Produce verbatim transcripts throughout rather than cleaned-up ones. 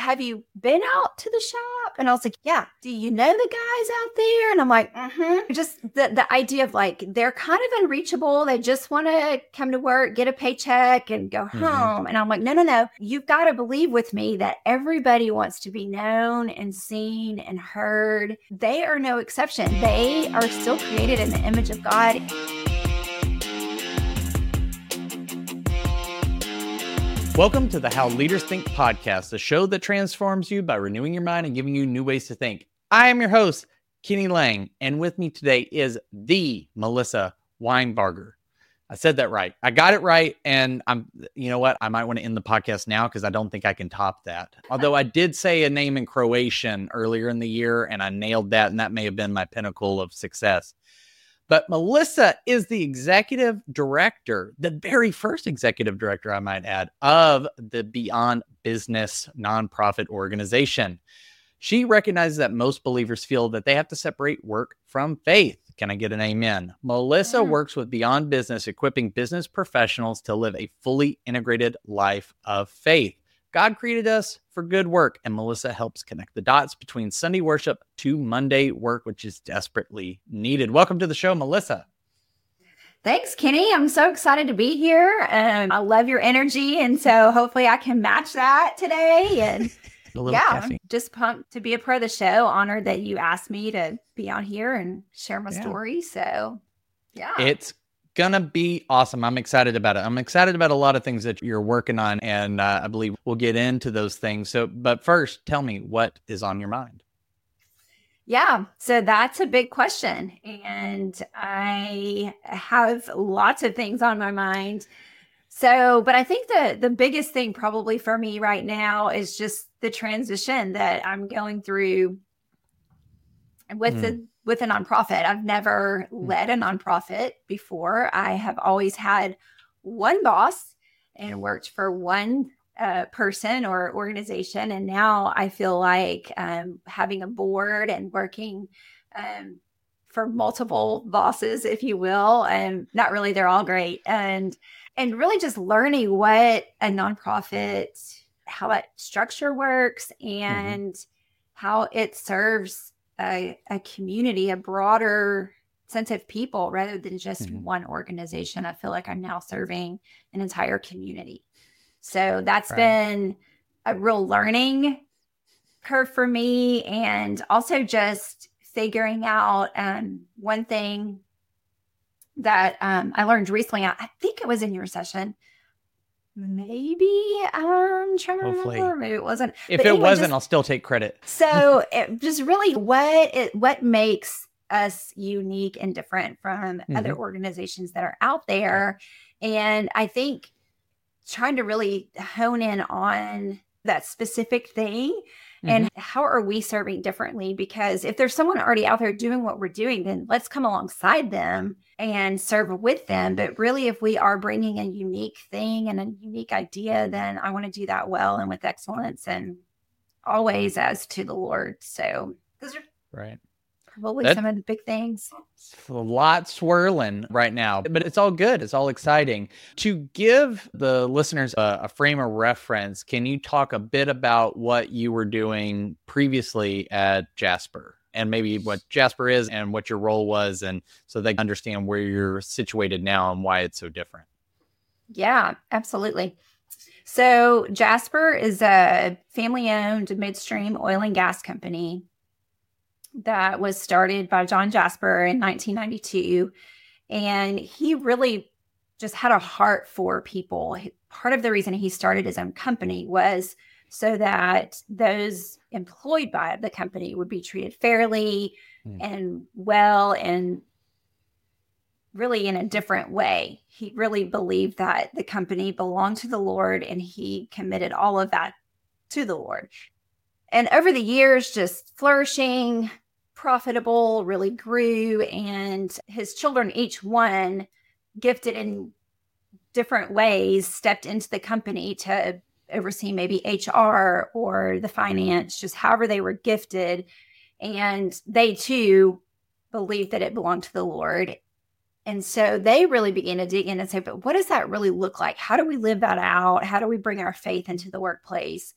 have you been out to the shop? And I was like, yeah. Do you know the guys out there? And I'm like, mm-hmm. Just the, the idea of like, they're kind of unreachable. They just want to come to work, get a paycheck and go mm-hmm. home. And I'm like, no, no, no. You've got to believe with me that everybody wants to be known and seen and heard. They are no exception. They are still created in the image of God. Welcome to the How Leaders Think podcast, a show that transforms you by renewing your mind and giving you new ways to think. I am your host, Kenny Lang, and with me today is the Melissa Weinbarger. I said that right. I got it right, and I'm. You know what? I might want to end the podcast now because I don't think I can top that. Although I did say a name in Croatian earlier in the year, and I nailed that, and that may have been my pinnacle of success. But Melissa is the executive director, the very first executive director, I might add, of the Beyond Business nonprofit organization. She recognizes that most believers feel that they have to separate work from faith. Can I get an amen? Melissa mm-hmm. works with Beyond Business, equipping business professionals to live a fully integrated life of faith. God created us for good work, and Melissa helps connect the dots between Sunday worship to Monday work, which is desperately needed. Welcome to the show, Melissa. Thanks, Kenny. I'm so excited to be here, and I love your energy, and so hopefully I can match that today. And a little yeah, caffeine. Just pumped to be a part of the show. Honored that you asked me to be on here and share my yeah. story. So, yeah, it's gonna be awesome. I'm excited about it. I'm excited about a lot of things that you're working on, and uh, I believe we'll get into those things. So, but first, tell me what is on your mind. Yeah, so that's a big question, and I have lots of things on my mind. So, but I think the the biggest thing probably for me right now is just the transition that I'm going through with mm. the with a nonprofit. I've never led a nonprofit before. I have always had one boss and worked for one uh, person or organization. And now I feel like um, having a board and working um, for multiple bosses, if you will, and not really, they're all great. And, and really just learning what a nonprofit, how that structure works and mm-hmm. how it serves A, a community, a broader sense of people rather than just mm-hmm. one organization. I feel like I'm now serving an entire community. So that's right. been a real learning curve for me. And also just figuring out um, one thing that um, I learned recently. I think it was in your session. Maybe I'm trying to Hopefully. remember. Maybe it wasn't. If but it anyway, wasn't, just, I'll still take credit. So it just really what it what makes us unique and different from mm-hmm. other organizations that are out there. And I think trying to really hone in on that specific thing mm-hmm. and how are we serving differently? Because if there's someone already out there doing what we're doing, then let's come alongside them and serve with them. But really, if we are bringing a unique thing and a unique idea, then I want to do that well and with excellence and always as to the Lord. So those are right. probably that, some of the big things. A lot swirling right now, but it's all good. It's all exciting. To give the listeners a, a frame of reference, can you talk a bit about what you were doing previously at Jasper? And maybe what Jasper is and what your role was, and so they understand where you're situated now and why it's so different. Yeah, absolutely. So Jasper is a family-owned midstream oil and gas company that was started by John Jasper in nineteen ninety-two. And he really just had a heart for people. Part of the reason he started his own company was so that those employed by the company would be treated fairly mm. and well and really in a different way. He really believed that the company belonged to the Lord and he committed all of that to the Lord. And over the years, just flourishing, profitable, really grew, and his children, each one gifted in different ways, stepped into the company to oversee maybe H R or the finance, just however they were gifted. And they too believed that it belonged to the Lord. And so they really began to dig in and say, but what does that really look like? How do we live that out? How do we bring our faith into the workplace?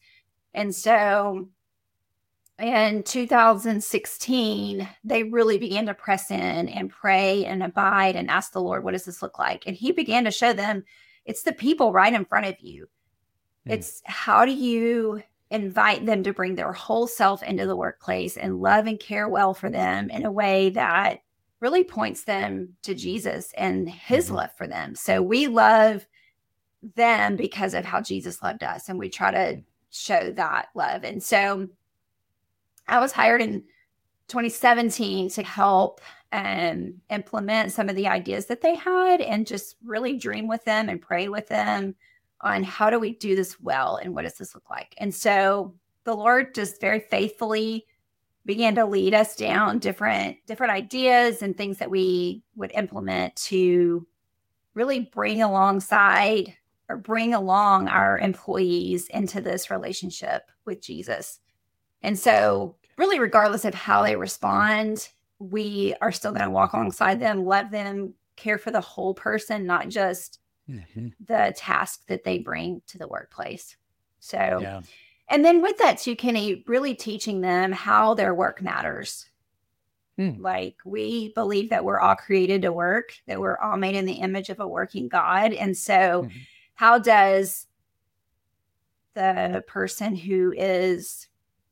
And so in two thousand sixteen, they really began to press in and pray and abide and ask the Lord, what does this look like? And he began to show them it's the people right in front of you. Mm. It's how do you invite them to bring their whole self into the workplace and love and care well for them in a way that really points them to Jesus and his mm-hmm. love for them. So we love them because of how Jesus loved us, and we try to show that love. And so I was hired in twenty seventeen to help um, implement some of the ideas that they had and just really dream with them and pray with them on how do we do this well and what does this look like. And so the Lord just very faithfully began to lead us down different different ideas and things that we would implement to really bring alongside or bring along our employees into this relationship with Jesus. And so really, regardless of how they respond, we are still going to walk alongside them, let them care for the whole person, not just mm-hmm. the task that they bring to the workplace. So, yeah. And then with that too, Kenny, really teaching them how their work matters. Mm. Like we believe that we're all created to work, that we're all made in the image of a working God. And so mm-hmm. how does the person who is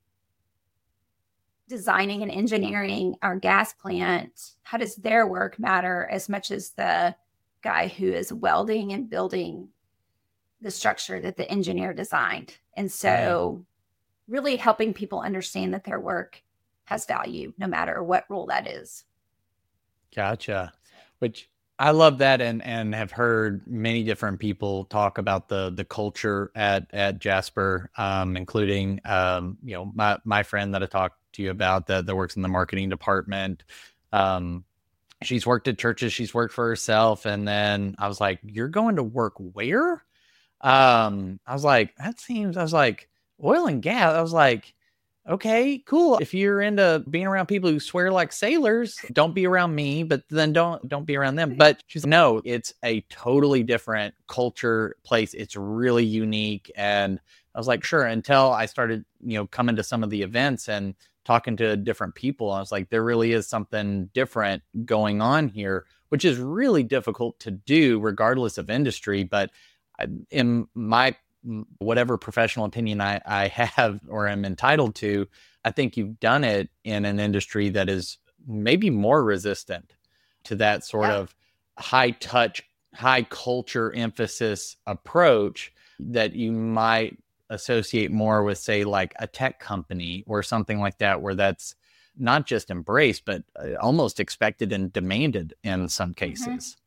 designing and engineering our gas plant, how does their work matter as much as the guy who is welding and building the structure that the engineer designed? And so really helping people understand that their work has value, no matter what role that is. Gotcha. Which I love that, and and have heard many different people talk about the the culture at at Jasper, um, including um, you know my my friend that I talked to you about that that works in the marketing department. Um, she's worked at churches, she's worked for herself, and then I was like, "You're going to work where?" Um, I was like, "That seems." I was like, "Oil and gas." I was like, okay, cool. If you're into being around people who swear like sailors, don't be around me, but then don't don't be around them. But she's like, no, it's a totally different culture, place. It's really unique. And I was like, sure. Until I started, you know, coming to some of the events and talking to different people, I was like, there really is something different going on here, which is really difficult to do regardless of industry. But in my whatever professional opinion I, I have or am entitled to, I think you've done it in an industry that is maybe more resistant to that sort yeah. of high touch, high culture emphasis approach that you might associate more with, say, like a tech company or something like that, where that's not just embraced, but almost expected and demanded in some cases. Mm-hmm.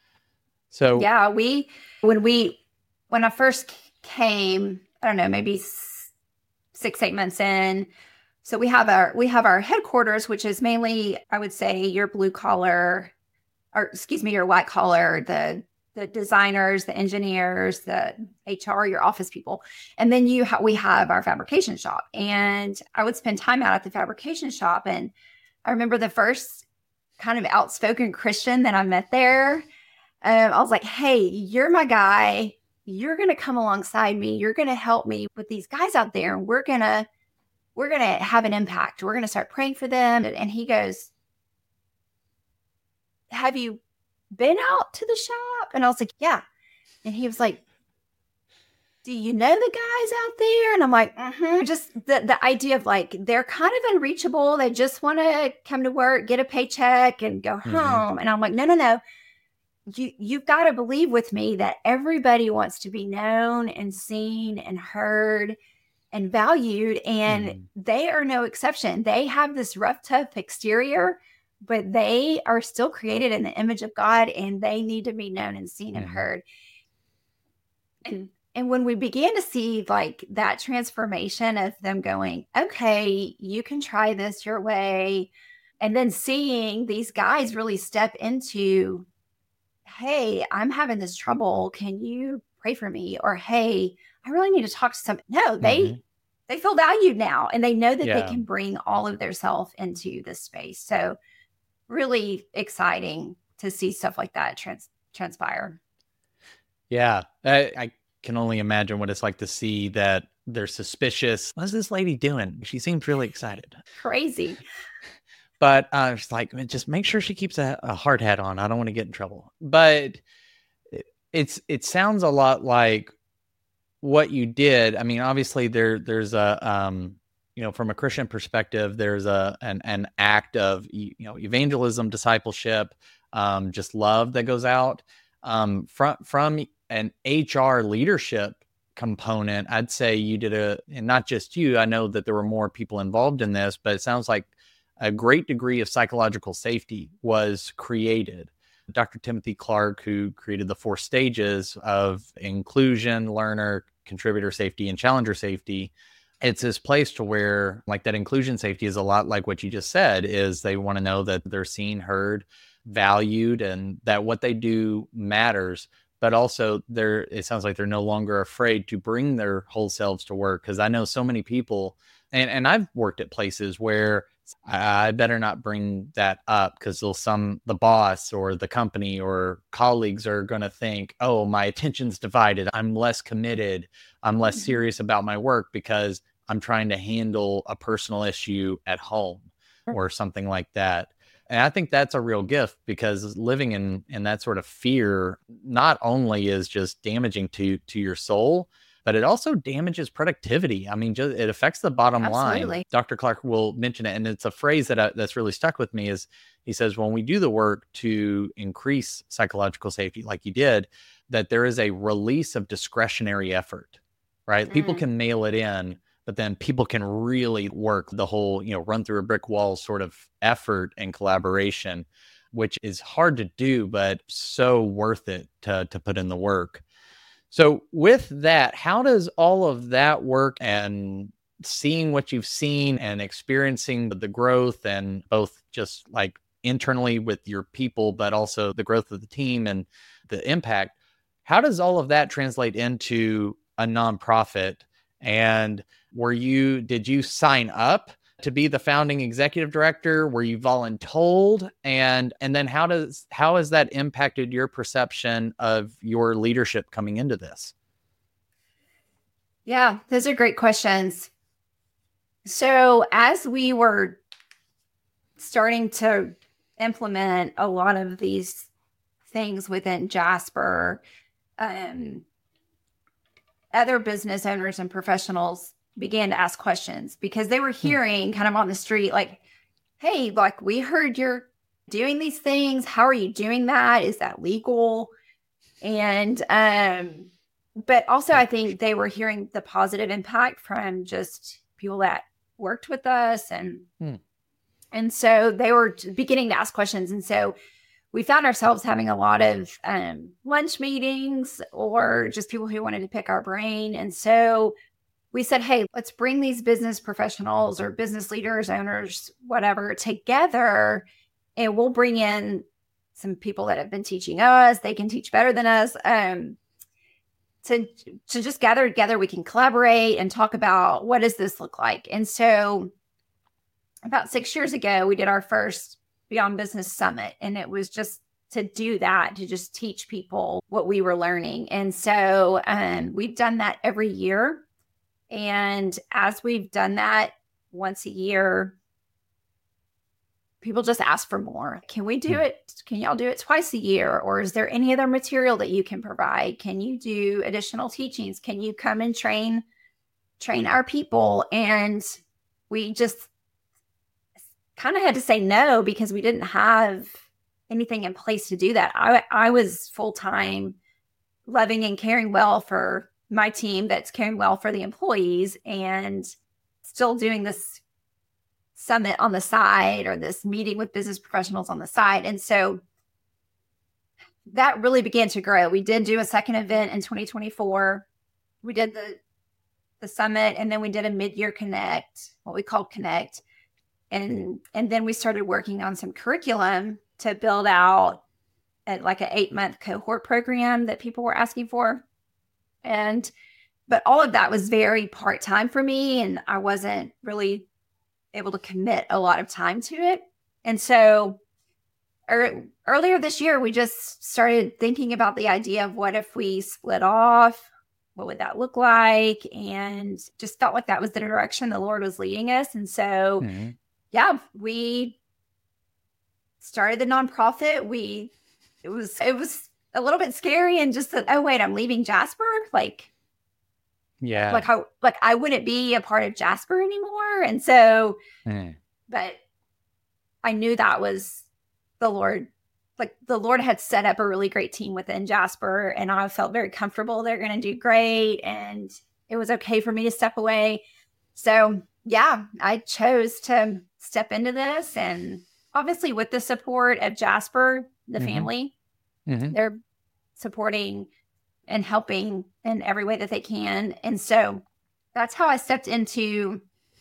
So yeah, we, when we, when I first came, I don't know, maybe six, eight months in. So we have our, we have our headquarters, which is mainly, I would say, your blue collar, or excuse me, your white collar, the, the designers, the engineers, the H R, your office people. And then you, ha- we have our fabrication shop, and I would spend time out at the fabrication shop. And I remember the first kind of outspoken Christian that I met there. Um, I was like, hey, you're my guy. You're going to come alongside me. You're going to help me with these guys out there. And we're going to, we're going to have an impact. We're going to start praying for them. And he goes, have you been out to the shop? And I was like, yeah. And he was like, do you know the guys out there? And I'm like, mm-hmm. Just the, the idea of like, they're kind of unreachable. They just want to come to work, get a paycheck and go mm-hmm. home. And I'm like, no, no, no. You, you've got to believe with me that everybody wants to be known and seen and heard and valued. And mm. they are no exception. They have this rough, tough exterior, but they are still created in the image of God, and they need to be known and seen mm. and heard. And, and when we began to see like that transformation of them going, okay, you can try this your way. And then seeing these guys really step into, hey, I'm having this trouble. Can you pray for me? Or, hey, I really need to talk to somebody. No, they, mm-hmm. they feel valued now, and they know that yeah. they can bring all of their self into this space. So really exciting to see stuff like that trans- transpire. Yeah. I, I can only imagine what it's like to see that they're suspicious. What's this lady doing? She seems really excited. Crazy. But uh, it's like, just make sure she keeps a, a hard hat on. I don't want to get in trouble. But it, it's it sounds a lot like what you did. I mean, obviously there there's a um, you know, from a Christian perspective, there's a an an act of you know evangelism, discipleship, um, just love that goes out um, from from an H R leadership component. I'd say you did a, and not just you. I know that there were more people involved in this, but it sounds like a great degree of psychological safety was created. Doctor Timothy Clark, who created the four stages of inclusion, learner, contributor safety, and challenger safety, it's this place to where like that inclusion safety is a lot like what you just said, is they want to know that they're seen, heard, valued, and that what they do matters. But also they're, it sounds like they're no longer afraid to bring their whole selves to work. Cause I know so many people, and, and I've worked at places where I better not bring that up because they'll some the boss or the company or colleagues are going to think, oh, my attention's divided. I'm less committed. I'm less serious about my work because I'm trying to handle a personal issue at home or something like that. And I think that's a real gift, because living in, in that sort of fear not only is just damaging to, to your soul, but it also damages productivity. I mean, just, it affects the bottom Absolutely. line. Doctor Clark will mention it, and it's a phrase that I, that's really stuck with me. Is he says, when we do the work to increase psychological safety, like you did, that there is a release of discretionary effort, right? Mm. People can mail it in, but then people can really work the whole, you know, run through a brick wall sort of effort and collaboration, which is hard to do, but so worth it to to put in the work. So with that, how does all of that work, and seeing what you've seen and experiencing the growth, and both just like internally with your people, but also the growth of the team and the impact, how does all of that translate into a nonprofit? And were you, did you sign up to be the founding executive director? Were you voluntold? And and then how does how has that impacted your perception of your leadership coming into this? Yeah, those are great questions. So as we were starting to implement a lot of these things within Jasper, um, other business owners and professionals began to ask questions, because they were hearing kind of on the street, like, hey, like, we heard you're doing these things. How are you doing that? Is that legal? And, um, but also I think they were hearing the positive impact from just people that worked with us. And, hmm. and so they were beginning to ask questions. And so we found ourselves having a lot of um, lunch meetings, or just people who wanted to pick our brain. And so we said, hey, let's bring these business professionals or business leaders, owners, whatever, together, and we'll bring in some people that have been teaching us. They can teach better than us. Um, to, to just gather together, we can collaborate and talk about, what does this look like? And so about six years ago, we did our first Beyond Business Summit, and it was just to do that, to just teach people what we were learning. And so um, we've done that every year. And as we've done that once a year, people just ask for more. Can we do it? Can y'all do it twice a year? Or is there any other material that you can provide? Can you do additional teachings? Can you come and train, train our people? And we just kind of had to say no, because we didn't have anything in place to do that. I, I was full-time loving and caring well for my team that's caring well for the employees, and still doing this summit on the side, or this meeting with business professionals on the side. And so that really began to grow. We did do a second event in twenty twenty-four. We did the, the summit, and then we did a mid-year connect, what we called connect. And, and then we started working on some curriculum to build out at like an eight month cohort program that people were asking for. And, but all of that was very part-time for me, and I wasn't really able to commit a lot of time to it. And so er, earlier this year, we just started thinking about the idea of, what if we split off? what would that look like? And just felt like that was the direction the Lord was leading us. And so, mm-hmm. yeah, we started the nonprofit. We, it was, it was a little bit scary and just that, oh, wait, I'm leaving Jasper. Like, yeah, like how, like I wouldn't be a part of Jasper anymore. And so, mm. but I knew that was the Lord. Like the Lord had set up a really great team within Jasper, and I felt very comfortable. They're going to do great. And it was okay for me to step away. So yeah, I chose to step into this, and obviously with the support of Jasper, the mm-hmm. family, mm-hmm. they're supporting and helping in every way that they can. And so that's how I stepped into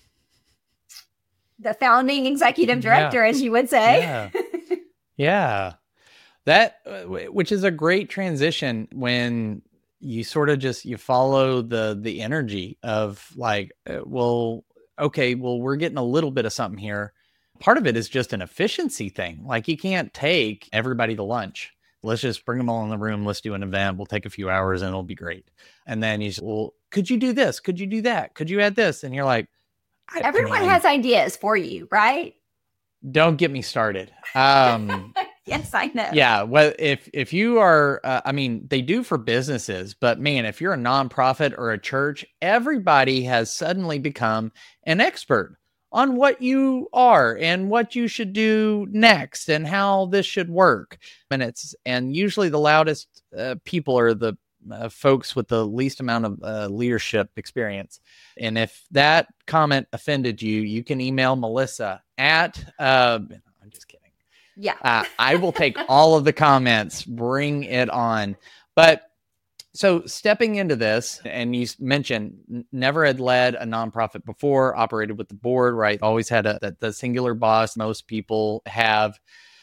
the founding executive director, yeah. as you would say. Yeah. yeah. That, which is a great transition when you sort of just, you follow the, the energy of like, uh, well, okay, well, we're getting a little bit of something here. Part of it is just an efficiency thing. Like you can't take everybody to lunch. Let's just bring them all in the room. Let's do an event. We'll take a few hours and it'll be great. And then you say, well, could you do this? Could you do that? Could you add this? And you're like, everyone has ideas for you, right? Don't get me started. Um, yes, I know. Yeah. Well, if, if you are, uh, I mean, they do for businesses, but man, if you're a nonprofit or a church, everybody has suddenly become an expert on what you are and what you should do next and how this should work. And it's, and usually the loudest uh, people are the uh, folks with the least amount of uh, leadership experience. And if that comment offended you, you can email Melissa at, uh, I'm just kidding. Yeah. uh, I will take all of the comments, bring it on. But so stepping into this, and you mentioned never had led a nonprofit before, operated with the board, right? Always had a, the, the singular boss most people have.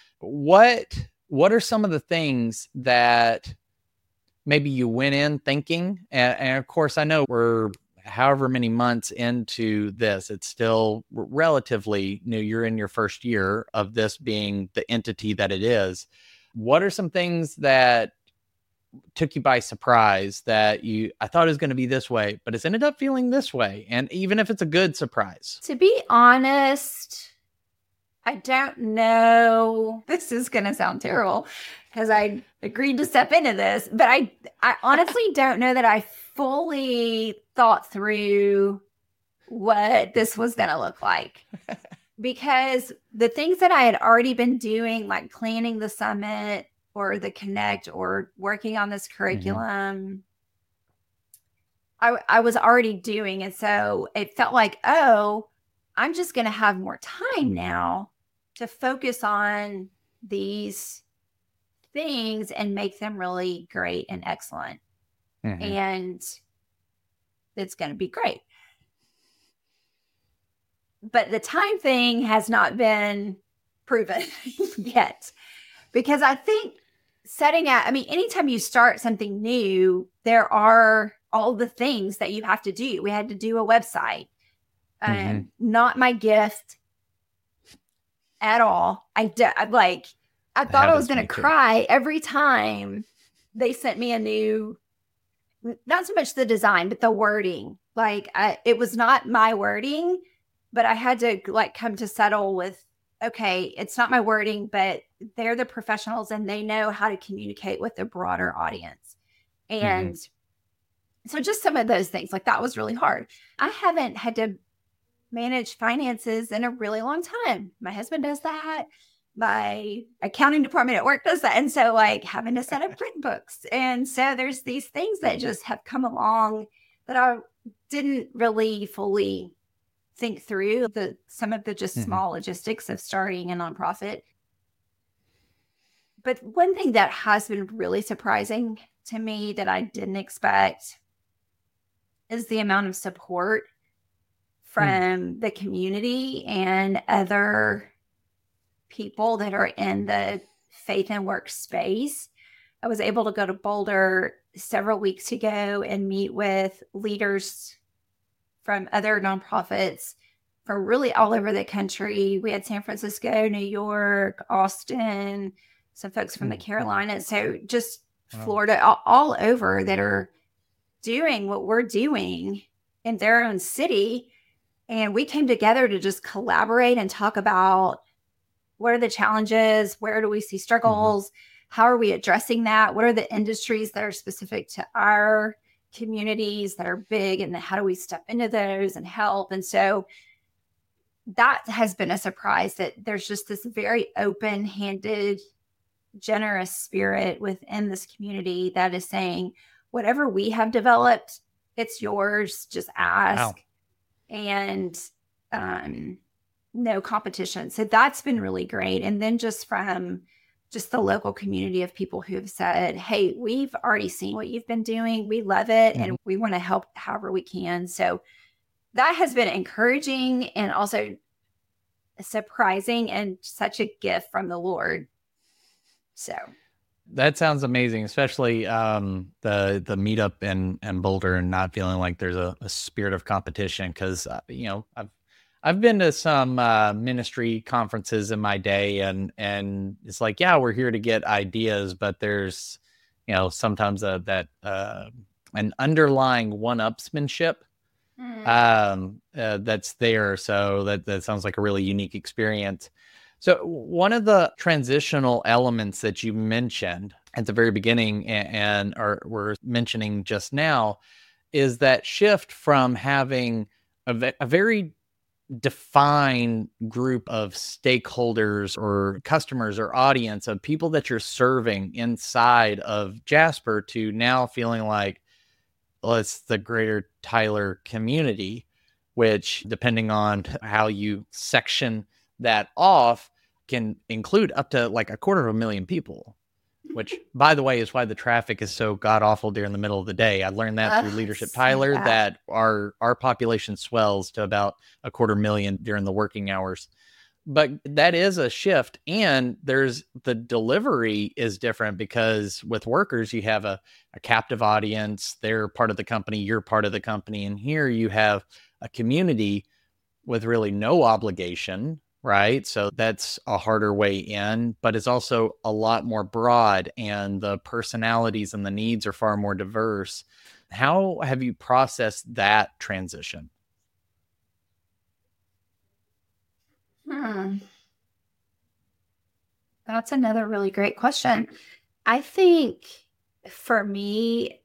What, what are some of the things that maybe you went in thinking? And, and of course, I know we're however many months into this, it's still relatively new. You're in your first year of this being the entity that it is. What are some things that took you by surprise that you, I thought it was going to be this way, but it's ended up feeling this way? And even if it's a good surprise. To be honest, I don't know. This is going to sound terrible because I agreed to step into this, but I, I honestly don't know that I fully thought through what this was going to look like. Because the things that I had already been doing, like planning the summit or the Connect or working on this curriculum, mm-hmm. I, I was already doing. And so it felt like, oh, I'm just going to have more time now to focus on these things and make them really great and excellent. Mm-hmm. And it's going to be great. But the time thing has not been proven yet. Because I think setting out, I mean, anytime you start something new, there are all the things that you have to do. We had to do a website. Mm-hmm. Um, not my gift at all. I do, like, I thought I was going to cry every time they sent me a new, not so much the design, but the wording. Like, I, it was not my wording, but I had to like come to settle with, okay, it's not my wording, but they're the professionals and they know how to communicate with a broader audience. And mm-hmm. so just some of those things, like that was really hard. I haven't had to manage finances in a really long time. My husband does that. My accounting department at work does that. And so like having to set up print books. And so there's these things that just have come along that I didn't really fully think through, the some of the just mm-hmm. small logistics of starting a nonprofit. But one thing that has been really surprising to me that I didn't expect is the amount of support from mm. the community and other people that are in the faith and work space. I was able to go to Boulder several weeks ago and meet with leaders from other nonprofits from really all over the country. We had San Francisco, New York, Austin, some folks from mm. the Carolinas. So just wow. Florida, all, all over, that are doing what we're doing in their own city. And we came together to just collaborate and talk about what are the challenges? Where do we see struggles? Mm-hmm. How are we addressing that? What are the industries that are specific to our communities that are big? And how do we step into those and help? And so that has been a surprise that there's just this very open-handed, generous spirit within this community that is saying, whatever we have developed, it's yours. Just ask. Wow. And um, no competition. So that's been really great. And then just from just the local community of people who have said, hey, we've already seen what you've been doing. We love it. Mm-hmm. And we want to help however we can. So that has been encouraging and also surprising and such a gift from the Lord. So that sounds amazing, especially um, the the meetup in, in Boulder and not feeling like there's a, a spirit of competition. Because, uh, you know, I've I've been to some uh, ministry conferences in my day, and and it's like, yeah, we're here to get ideas, but there's, you know, sometimes a, that uh, an underlying one-upsmanship mm. um, uh, that's there. So that, that sounds like a really unique experience. So one of the transitional elements that you mentioned at the very beginning and, and are we're mentioning just now is that shift from having a, ve- a very defined group of stakeholders or customers or audience of people that you're serving inside of Jasper to now feeling like, well, it's the greater Tyler community, which depending on how you section that off can include up to like a quarter of a million people, which by the way is why the traffic is so god awful during the middle of the day. I learned that through uh, Leadership Tyler, that. that our our population swells to about a quarter million during the working hours. But that is a shift, and there's the delivery is different because with workers you have a, a captive audience, they're part of the company, you're part of the company, and here you have a community with really no obligation. Right. So that's a harder way in, but it's also a lot more broad and the personalities and the needs are far more diverse. How have you processed that transition? Hmm. That's another really great question. I think for me,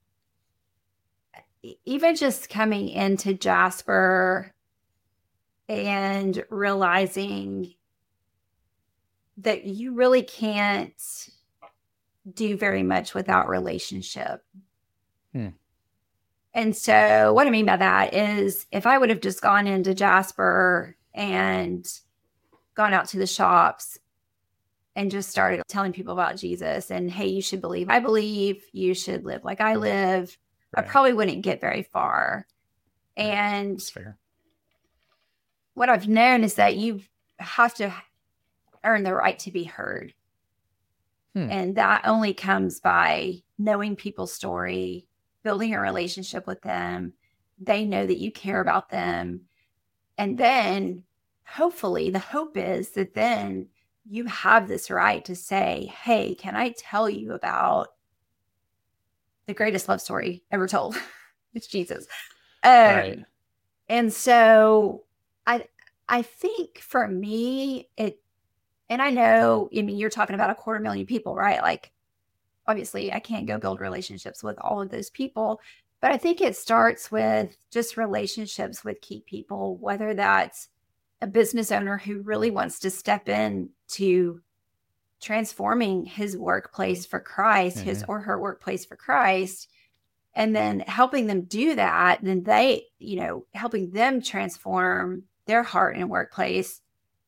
even just coming into Jasper and realizing that you really can't do very much without relationship. Hmm. And so what I mean by that is if I would have just gone into Jasper and gone out to the shops and just started telling people about Jesus and, hey, you should believe, I believe, you should live like I live, right. I probably wouldn't get very far. And that's fair. What I've known is that you have to earn the right to be heard. Hmm. And that only comes by knowing people's story, building a relationship with them. They know that you care about them. And then hopefully the hope is that then you have this right to say, hey, can I tell you about the greatest love story ever told? It's Jesus. Um, right. And so I I think for me, it, and I know, I mean, you're talking about a quarter million people, right? Like, obviously, I can't go build relationships with all of those people, but I think it starts with just relationships with key people, whether that's a business owner who really wants to step in to transforming his workplace for Christ, mm-hmm. his or her workplace for Christ, and then helping them do that, then they, you know, helping them transform their heart and workplace,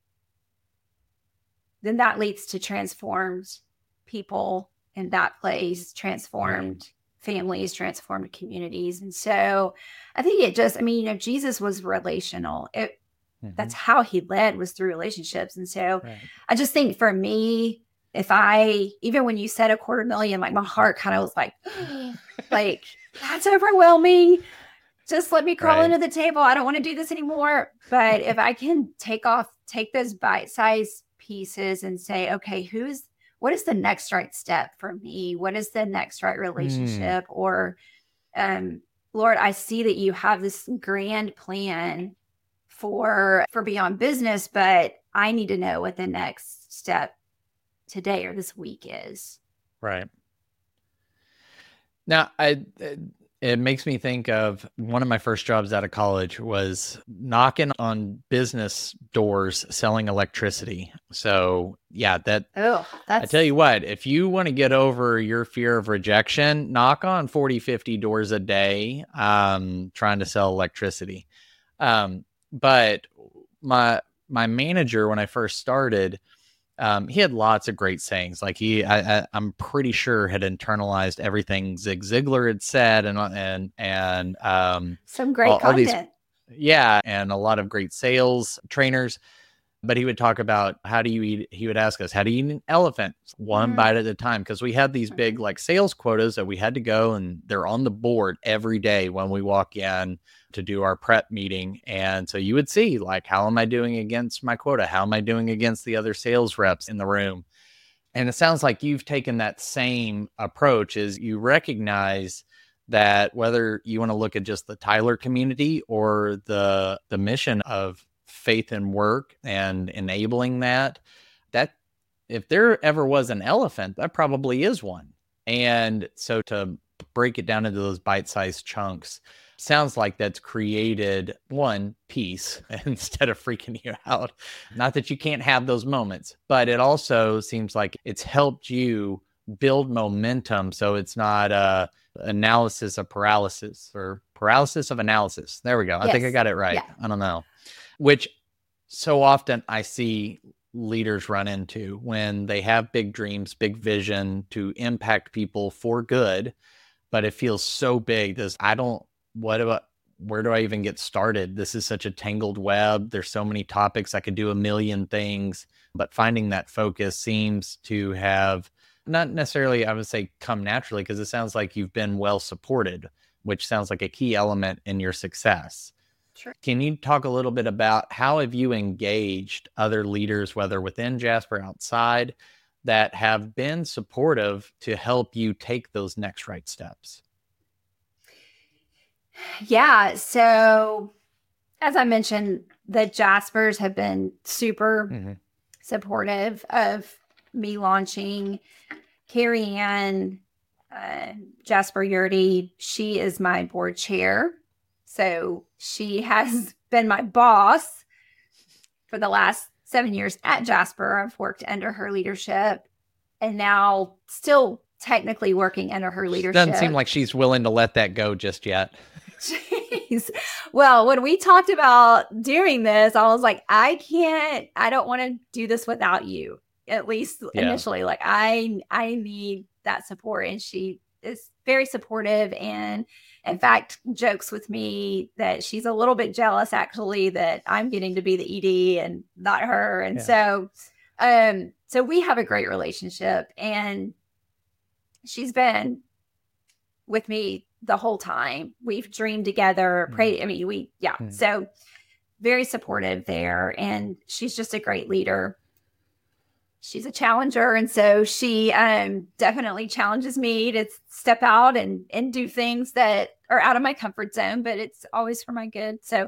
then that leads to transformed people in that place, transformed families, transformed communities. And so I think it just, I mean, you know, Jesus was relational. It, mm-hmm. That's how he led, was through relationships. And so right. I just think for me, if I, even when you said a quarter million, like my heart kind of was like, like, that's overwhelming. Just let me crawl right. into the table. I don't want to do this anymore. But if I can take off, take those bite-sized pieces and say, okay, who's, what is the next right step for me? What is the next right relationship? Mm. Or um, Lord, I see that you have this grand plan for for Beyond Business, but I need to know what the next step today or this week is. Right. Now, I it makes me think of one of my first jobs out of college was knocking on business doors selling electricity. So yeah, that Oh, that's I tell you what, if you want to get over your fear of rejection, knock on forty, fifty doors a day, um, trying to sell electricity. Um, but my, my manager, when I first started, um, he had lots of great sayings. Like he, I, I, I'm pretty sure had internalized everything Zig Ziglar had said, and and and um, some great all, all these, content. yeah, and a lot of great sales trainers. But he would talk about how do you eat, he would ask us, how do you eat an elephant? One Mhm. bite at a time. Because we had these big like sales quotas that we had to go, and they're on the board every day when we walk in to do our prep meeting. And so you would see like, how am I doing against my quota? How am I doing against the other sales reps in the room? And it sounds like you've taken that same approach, is you recognize that whether you want to look at just the Tyler community or the the mission of faith and work and enabling that, that if there ever was an elephant, that probably is one. And so to break it down into those bite-sized chunks sounds like that's created one peace instead of freaking you out. Not that you can't have those moments, but it also seems like it's helped you build momentum. So it's not a analysis of paralysis or paralysis of analysis. There we go. I Yes. think I got it right. Yeah. I don't know. Which so often I see leaders run into when they have big dreams, big vision to impact people for good, but it feels so big. This, I don't, what about, where do I even get started? This is such a tangled web. There's so many topics. I could do a million things, but finding that focus seems to have not necessarily, I would say, come naturally, because it sounds like you've been well supported, which sounds like a key element in your success. Sure. Can you talk a little bit about how have you engaged other leaders, whether within Jasper, outside, that have been supportive to help you take those next right steps? Yeah. So as I mentioned, the Jaspers have been super mm-hmm. supportive of me launching. Carrie Ann uh, Jasper Yurdy, she is my board chair. So she has been my boss for the last seven years at Jasper. I've worked under her leadership and now still technically working under her leadership. Doesn't seem like she's willing to let that go just yet. Jeez. Well, when we talked about doing this, I was like, I can't, I don't want to do this without you, at least yeah. initially. Like I, I need that support. And she is very supportive, and in fact jokes with me that she's a little bit jealous actually that I'm getting to be the E D and not her. And yeah. so um so we have a great relationship, and she's been with me the whole time. We've dreamed together, mm. prayed. I mean, we yeah. Mm. So very supportive there, and she's just a great leader. She's a challenger. And so she um, definitely challenges me to step out and, and do things that are out of my comfort zone, but it's always for my good. So,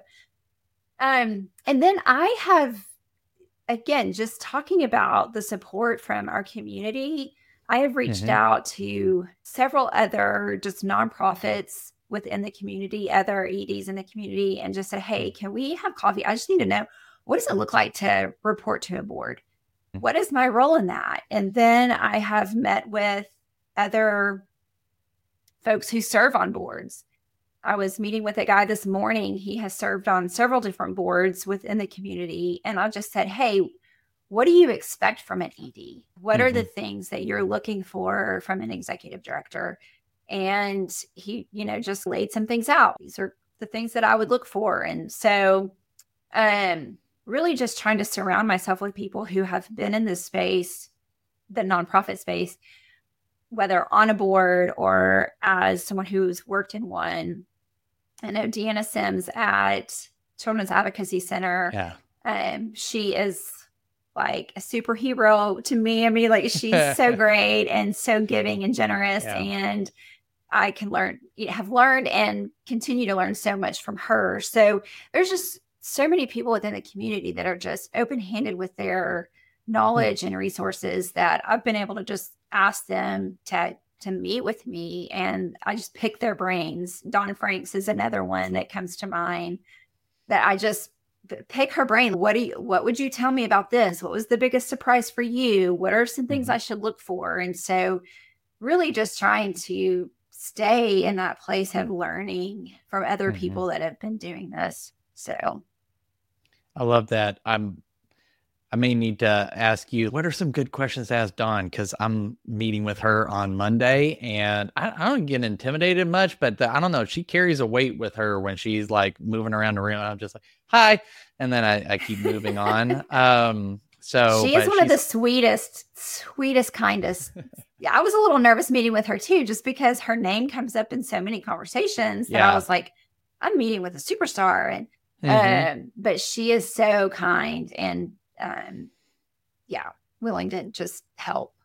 um, and then I have, again, just talking about the support from our community, I have reached mm-hmm. out to several other just nonprofits within the community, other E Ds in the community, and just said, hey, can we have coffee? I just need to know, what does it look like to report to a board? What is my role in that? And then I have met with other folks who serve on boards. I was meeting with a guy this morning. He has served on several different boards within the community. And I just said, hey, what do you expect from an E D? What mm-hmm. are the things that you're looking for from an executive director? And he, you know, just laid some things out. These are the things that I would look for. And so, um, really just trying to surround myself with people who have been in this space, the nonprofit space, whether on a board or as someone who's worked in one. I know Deanna Sims at Children's Advocacy Center. Yeah. Um, she is like a superhero to me. I mean, like she's so great and so giving and generous. Yeah. And I can learn, you know, have learned and continue to learn so much from her. So there's just so many people within the community that are just open-handed with their knowledge and resources that I've been able to just ask them to to meet with me, and I just pick their brains. Dawn Franks is another one that comes to mind that I just pick her brain. What do you, what would you tell me about this? What was the biggest surprise for you? What are some things mm-hmm. I should look for? And so really just trying to stay in that place of learning from other mm-hmm. people that have been doing this. So I love that. I'm I may need to ask you, what are some good questions to ask Dawn? Because I'm meeting with her on Monday, and I, I don't get intimidated much, but the, I don't know. She carries a weight with her when she's like moving around the room. I'm just like, hi. And then I, I keep moving on. Um, so she is one of the sweetest, sweetest, kindest. Yeah, I was a little nervous meeting with her too, just because her name comes up in so many conversations that yeah. I was like, I'm meeting with a superstar. And mm-hmm. um, but she is so kind and Um, yeah, willing to just help.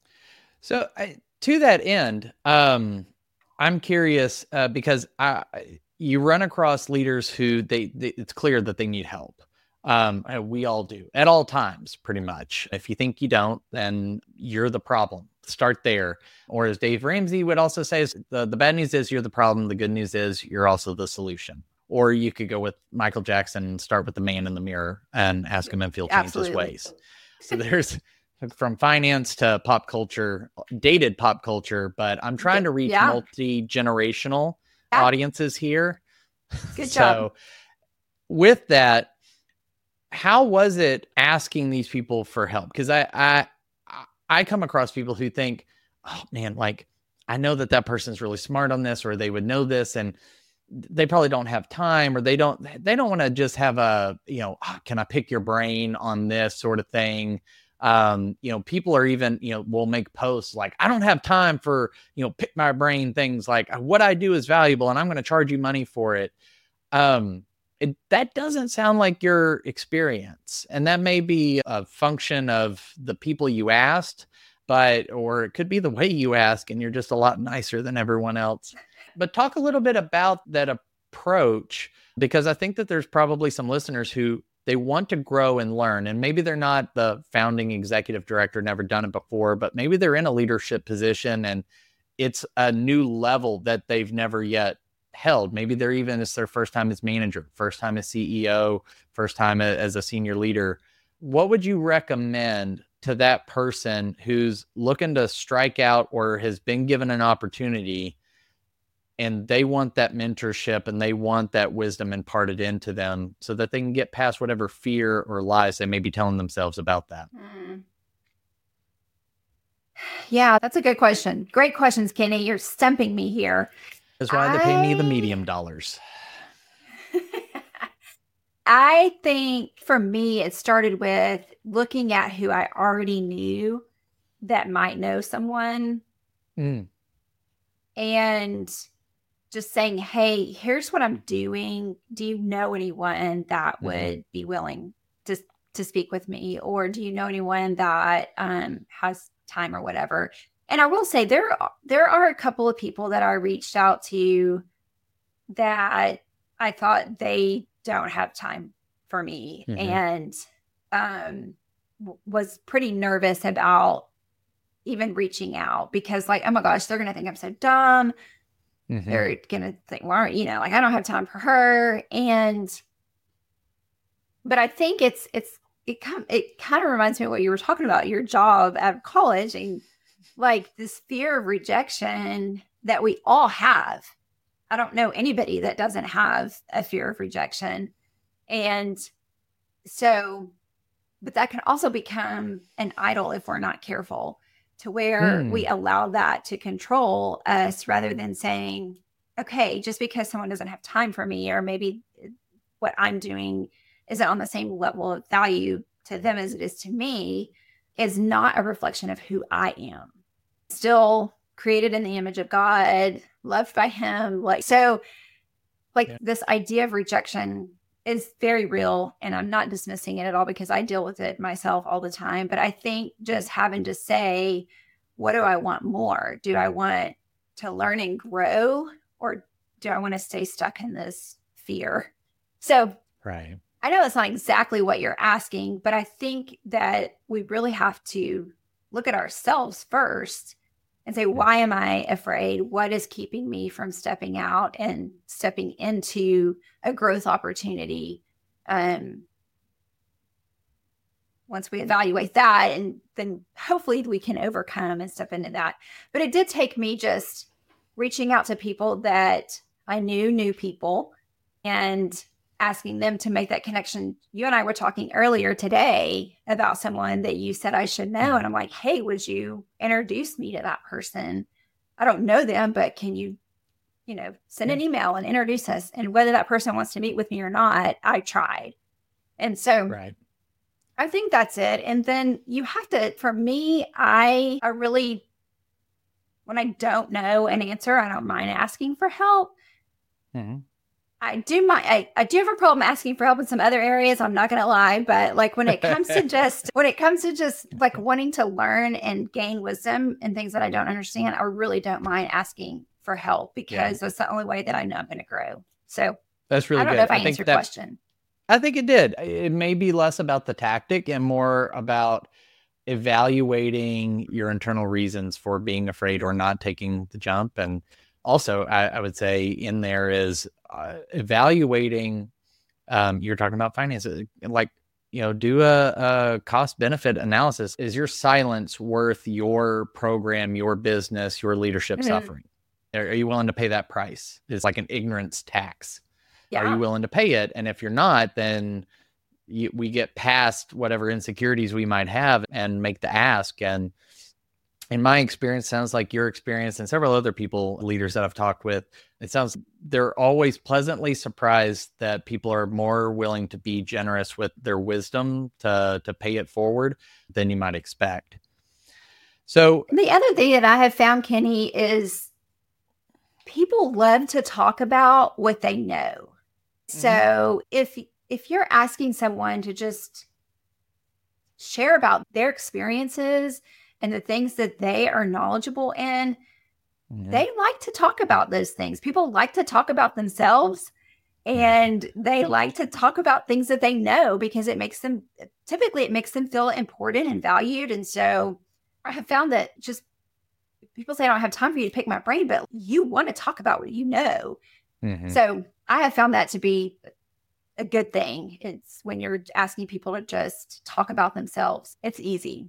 So I, to that end, um, I'm curious uh, because I, you run across leaders who they, they it's clear that they need help. Um, we all do at all times, pretty much. If you think you don't, then you're the problem. Start there. Or as Dave Ramsey would also say, is the, the bad news is you're the problem. The good news is you're also the solution. Or you could go with Michael Jackson and start with the man in the mirror and ask him if he'll change Absolutely. his ways. So there's from finance to pop culture, dated pop culture, but I'm trying to reach yeah. multi-generational yeah. audiences here. Good so job. With that, how was it asking these people for help? Because I, I, I come across people who think, oh man, like I know that that person's really smart on this, or they would know this, and they probably don't have time, or they don't, they don't want to just have a, you know, oh, can I pick your brain on this sort of thing? Um, you know, people are even, you know, will make posts like, I don't have time for, you know, pick my brain things, like what I do is valuable and I'm going to charge you money for it. Um, it, that doesn't sound like your experience. And that may be a function of the people you asked, but, or it could be the way you ask and you're just a lot nicer than everyone else. But talk a little bit about that approach, because I think that there's probably some listeners who they want to grow and learn. And maybe they're not the founding executive director, never done it before, but maybe they're in a leadership position and it's a new level that they've never yet held. Maybe they're even, it's their first time as manager, first time as C E O, first time as a senior leader. What would you recommend to that person who's looking to strike out or has been given an opportunity and they want that mentorship and they want that wisdom imparted into them so that they can get past whatever fear or lies they may be telling themselves about that? Mm. Yeah, that's a good question. Great questions, Kenny. You're stumping me here. That's why I... they pay me the medium dollars. I think for me, it started with looking at who I already knew that might know someone. Mm. And just saying, hey, here's what I'm doing. Do you know anyone that mm-hmm. would be willing to to speak with me? Or do you know anyone that um, has time or whatever? And I will say there, there are a couple of people that I reached out to that I thought they don't have time for me mm-hmm. and um, w- was pretty nervous about even reaching out because like, oh my gosh, they're going to think I'm so dumb. Mm-hmm. They're going to think, well, you know, like I don't have time for her. And, but I think it's, it's, it kind it kind of reminds me of what you were talking about, your job at college and like this fear of rejection that we all have. I don't know anybody that doesn't have a fear of rejection. And so, but that can also become an idol if we're not careful, to where mm. we allow that to control us rather than saying, okay, just because someone doesn't have time for me, or maybe what I'm doing isn't on the same level of value to them as it is to me, is not a reflection of who I am. Still created in the image of God, loved by him. Like, so like yeah. this idea of rejection is very real, and I'm not dismissing it at all because I deal with it myself all the time. But I think just having to say, what do I want more? Do I want to learn and grow, or do I want to stay stuck in this fear? So right. I know it's not exactly what you're asking, but I think that we really have to look at ourselves first and say, why am I afraid? What is keeping me from stepping out and stepping into a growth opportunity? Um, once we evaluate that, and then hopefully we can overcome and step into that. But it did take me just reaching out to people that I knew, knew people, and asking them to make that connection. You and I were talking earlier today about someone that you said I should know. And I'm like, hey, would you introduce me to that person? I don't know them, but can you, you know, send an email and introduce us? And whether that person wants to meet with me or not, I tried. And so right. I think that's it. And then you have to, for me, I, I really, when I don't know an answer, I don't mind asking for help. Mm-hmm. I do my I, I do have a problem asking for help in some other areas. I'm not gonna lie, but like when it comes to just when it comes to just like wanting to learn and gain wisdom and things that I don't understand, I really don't mind asking for help, because yeah. that's the only way that I know I'm gonna grow. So that's really I don't good. know if I, I answered answered your question. I think it did. It may be less about the tactic and more about evaluating your internal reasons for being afraid or not taking the jump. And also, I, I would say in there is uh, evaluating, um, you're talking about finances, like, you know, do a, a cost benefit analysis. Is your silence worth your program, your business, your leadership mm-hmm. suffering? Are, are you willing to pay that price? It's like an ignorance tax. Yeah. Are you willing to pay it? And if you're not, then you, we get past whatever insecurities we might have and make the ask. And in my experience, sounds like your experience and several other people, leaders that I've talked with, it sounds they're always pleasantly surprised that people are more willing to be generous with their wisdom to, to pay it forward than you might expect. So the other thing that I have found, Kenny, is people love to talk about what they know. So mm-hmm. if if you're asking someone to just share about their experiences and the things that they are knowledgeable in, mm-hmm. they like to talk about those things. People like to talk about themselves, and they like to talk about things that they know, because it makes them, typically it makes them feel important and valued. And so I have found that just people say, I don't have time for you to pick my brain, but you want to talk about what you know. Mm-hmm. So I have found that to be a good thing. It's when you're asking people to just talk about themselves, it's easy.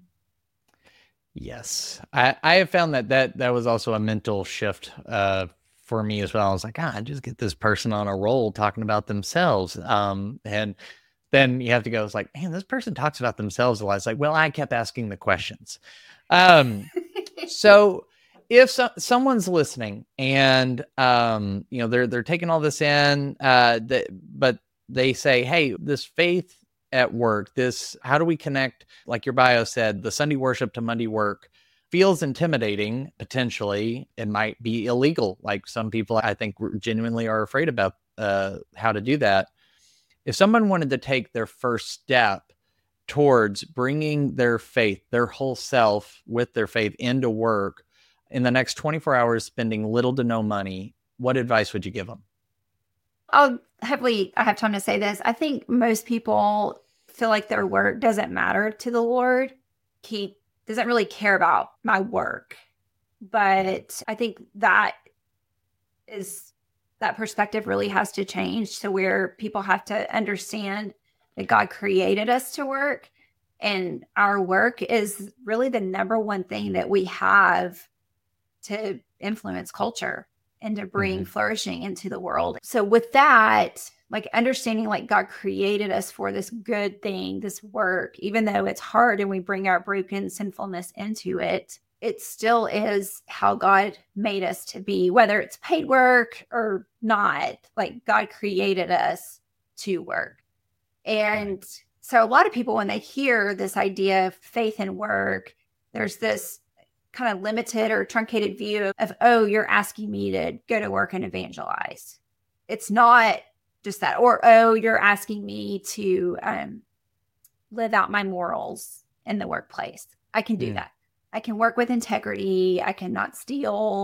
Yes. I, I have found that, that that was also a mental shift uh, for me as well. I was like, ah, just get this person on a roll talking about themselves. Um, and then you have to go, it's like, man, this person talks about themselves a lot. It's like, well, I kept asking the questions. Um, so if so, someone's listening and, um, you know, they're, they're taking all this in, uh, that, but they say, hey, this faith at work, this, how do we connect? Like your bio said, the Sunday worship to Monday work feels intimidating. Potentially it might be illegal. Like some people, I think, genuinely are afraid about uh, how to do that. If someone wanted to take their first step towards bringing their faith, their whole self with their faith into work in the next twenty-four hours, spending little to no money, what advice would you give them? I'll hopefully I have time to say this. I think most people feel like their work doesn't matter to the Lord. He doesn't really care about my work. But I think that is, that perspective really has to change to where people have to understand that God created us to work, and our work is really the number one thing that we have to influence culture and to bring mm-hmm. flourishing into the world. So with that, like understanding like God created us for this good thing, this work, even though it's hard and we bring our broken sinfulness into it, it still is how God made us to be, whether it's paid work or not. Like God created us to work. And so a lot of people, when they hear this idea of faith and work, there's this kind of limited or truncated view of, of, oh, you're asking me to go to work and evangelize. It's not just that. Or, oh, you're asking me to um, live out my morals in the workplace. I can do yeah. that. I can work with integrity. I cannot steal.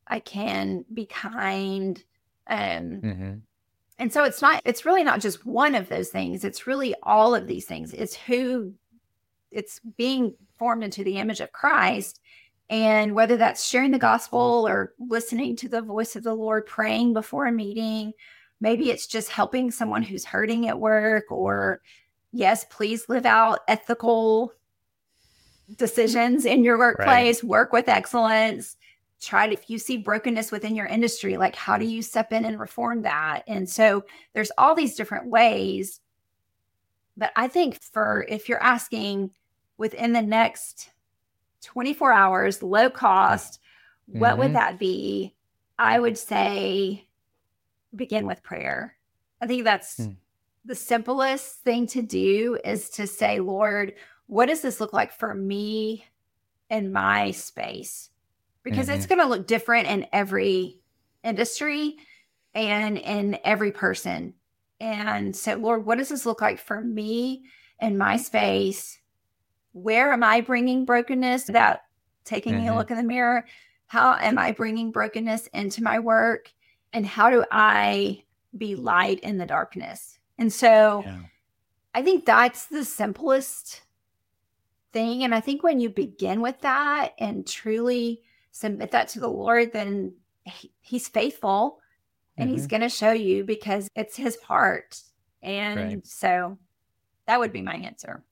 I can be kind. Um, Mm-hmm. and so it's not, it's really not just one of those things. It's really all of these things. It's who, it's being formed into the image of Christ. And whether that's sharing the gospel or listening to the voice of the Lord, praying before a meeting, maybe it's just helping someone who's hurting at work, or yes, please live out ethical decisions in your workplace, right. Work with excellence. Try to, if you see brokenness within your industry, like how do you step in and reform that? And so there's all these different ways. But I think for, if you're asking within the next twenty-four hours, low cost, mm-hmm. what would that be? I would say begin with prayer. I think that's mm. the simplest thing to do, is to say, Lord, what does this look like for me in my space? Because mm-hmm. it's going to look different in every industry and in every person. And so, Lord, what does this look like for me in my space? Where am I bringing brokenness? That taking mm-hmm. a look in the mirror, how am I bringing brokenness into my work? And how do I be light in the darkness? And so yeah. I think that's the simplest thing. And I think when you begin with that and truly submit that to the Lord, then he, he's faithful and mm-hmm. he's going to show you, because it's his heart. And right. so that would be my answer.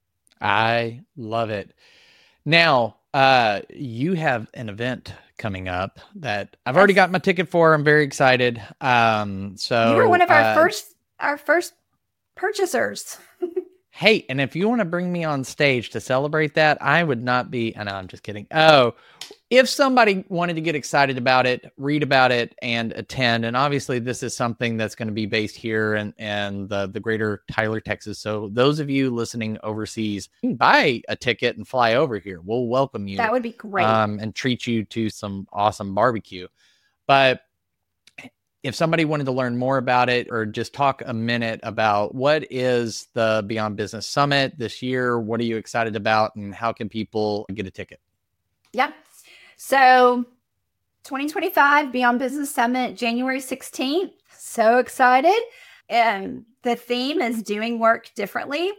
I love it. Now, uh, you have an event coming up that I've already got my ticket for. I'm very excited. Um, so you were one of our uh, first, our first purchasers. Hey, and if you want to bring me on stage to celebrate that, I would not be, oh, no, I'm just kidding. Oh, if somebody wanted to get excited about it, read about it, and attend, and obviously this is something that's going to be based here in, in the, the greater Tyler, Texas. So those of you listening overseas, you can buy a ticket and fly over here. We'll welcome you. That would be great. Um, and treat you to some awesome barbecue. But if somebody wanted to learn more about it, or just talk a minute about what is the Beyond Business Summit this year, what are you excited about, and how can people get a ticket? Yeah. So twenty twenty-five Beyond Business Summit, January sixteenth. So excited. And the theme is doing work differently.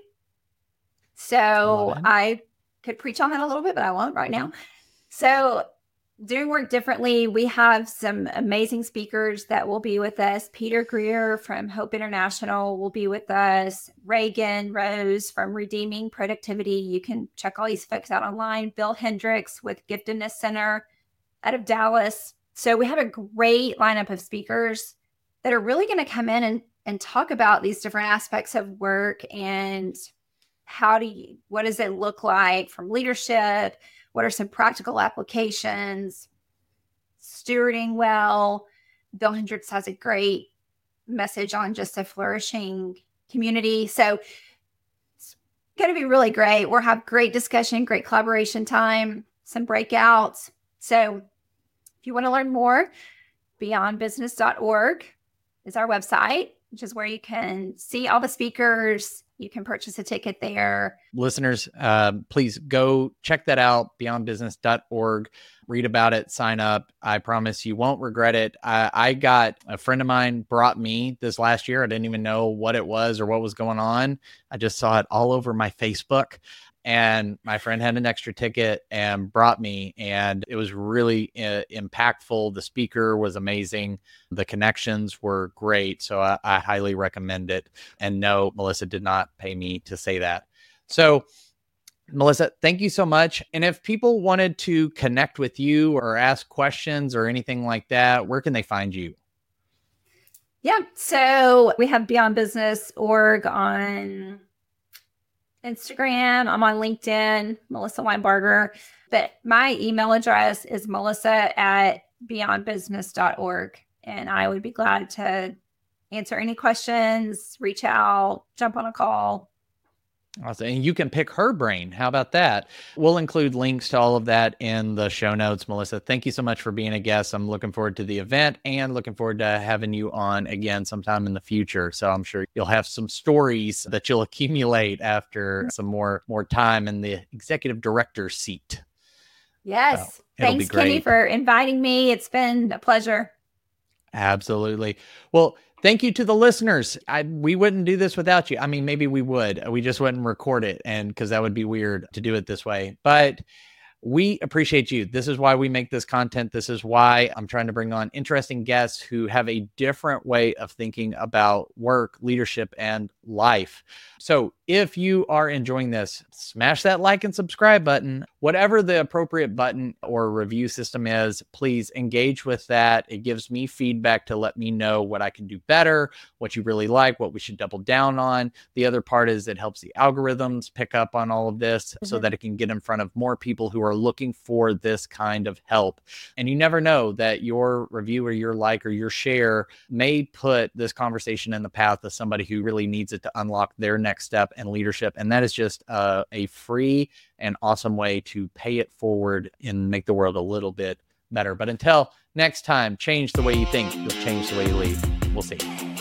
So I could preach on that a little bit, but I won't right now. So doing work differently, we have some amazing speakers that will be with us. Peter Greer from Hope International will be with us. Reagan Rose from Redeeming Productivity. You can check all these folks out online. Bill Hendricks with Giftedness Center out of Dallas. So we have a great lineup of speakers that are really going to come in and, and talk about these different aspects of work, and how do you, what does it look like from leadership? What are some practical applications? Stewarding well. Bill Hendricks has a great message on just a flourishing community. So it's going to be really great. We'll have great discussion, great collaboration time, some breakouts. So if you want to learn more, beyond business dot org is our website, which is where you can see all the speakers. You can purchase a ticket there. Listeners, uh, please go check that out, beyond business dot org. Read about it, sign up. I promise you won't regret it. I, I got a friend of mine brought me this last year. I didn't even know what it was or what was going on. I just saw it all over my Facebook. And my friend had an extra ticket and brought me, and it was really uh, impactful. The speaker was amazing. The connections were great. So I, I highly recommend it. And no, Melissa did not pay me to say that. So Melissa, thank you so much. And if people wanted to connect with you or ask questions or anything like that, where can they find you? Yeah. So we have Beyond Business dot org on Instagram. I'm on LinkedIn, Melissa Weinbarger. But my email address is melissa at beyond business dot org. And I would be glad to answer any questions, reach out, jump on a call. Awesome. And you can pick her brain. How about that? We'll include links to all of that in the show notes. Melissa, thank you so much for being a guest. I'm looking forward to the event and looking forward to having you on again sometime in the future. So I'm sure you'll have some stories that you'll accumulate after some more, more time in the executive director seat. Yes. So. It'll Thanks, be great. Kenny, for inviting me. It's been a pleasure. Absolutely. Well, thank you to the listeners. I, we wouldn't do this without you. I mean, maybe we would. We just wouldn't record it, and because that would be weird to do it this way. But we appreciate you. This is why we make this content. This is why I'm trying to bring on interesting guests who have a different way of thinking about work, leadership, and life. So if you are enjoying this, smash that like and subscribe button. Whatever the appropriate button or review system is, please engage with that. It gives me feedback to let me know what I can do better, what you really like, what we should double down on. The other part is it helps the algorithms pick up on all of this mm-hmm. so that it can get in front of more people who are looking for this kind of help. And you never know that your review or your like or your share may put this conversation in the path of somebody who really needs it to unlock their next step in leadership. And that is just uh, a free and awesome way to pay it forward and make the world a little bit better. But until next time, change the way you think, you'll change the way you lead. We'll see you.